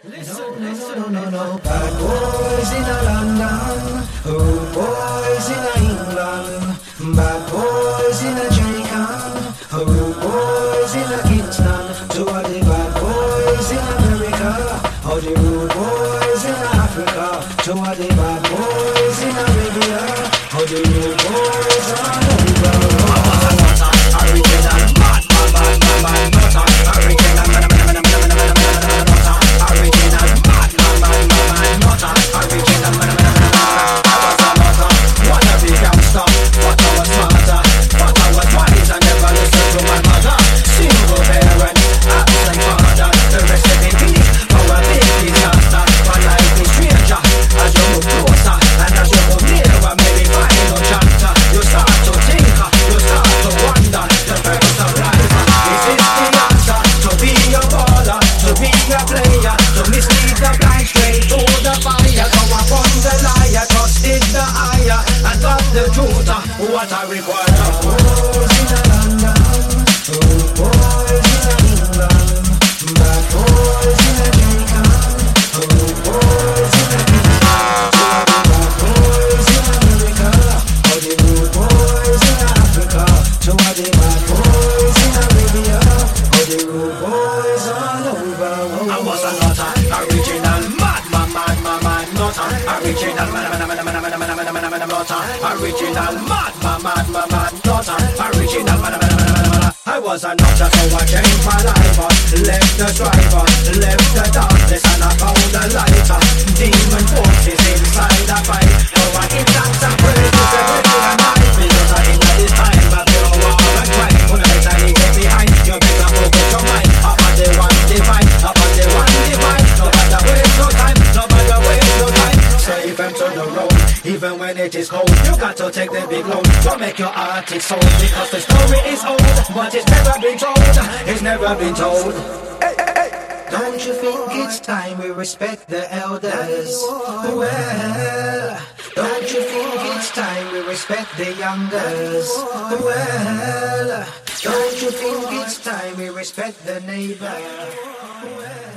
No. Bad boys in a London, rude boys in a England, bad boys in a Jamaica, rude boys in a Kingston. To all the bad boys in America, all the rude boys in Africa. To all the bad boys in Arabia, all the rude boys all over. Original, mad, nutter. Original, nutter. Original, mad, nutter. Original, I was a nutter, wanna be gangster, but I was smarter. But I was wise, I never listened to my mother. Single parent, absent father. The recipe for a big disaster. My life is stranger as you move closer, and as you move nearer, maybe final chapter. You start to tinker, you start to wonder. The first of life, this is the answer. To be a baller, to be a player, to mislead the blind straight to the fire. Come upon the liar, trusted the higher, and got the truth. What I require. Boys in a London, boys in a England, bad boys in a Jamaica, boys in a Kingston, bad boys in America, all the rude boys in Africa, to all the bad boys in Arabia, all the rude boys all over. I was a nutter, original, mad, nutter, original, nutter, original, mad, nutter, original, I was a nutter, so I changed my life up. Left the driver, left the darkness, and I found the lighter. Demon forces inside the fight. So I give thanks and praises every day and night, because I ain't got this time. But you know war and crime, when I better leave it behind. You better focus your mind up on the one divine, up on the one divine. No matter waste no time, no matter waste no time. Save them to the road, even when it is cold. You got to take the big load, don't make your heart its soul. Because the story is old, but it's never been told. It's never been told. Don't you think it's time we respect the elders? Well, don't you think it's time we respect the youngers? Well, don't you think it's time we respect the neighbor? Well,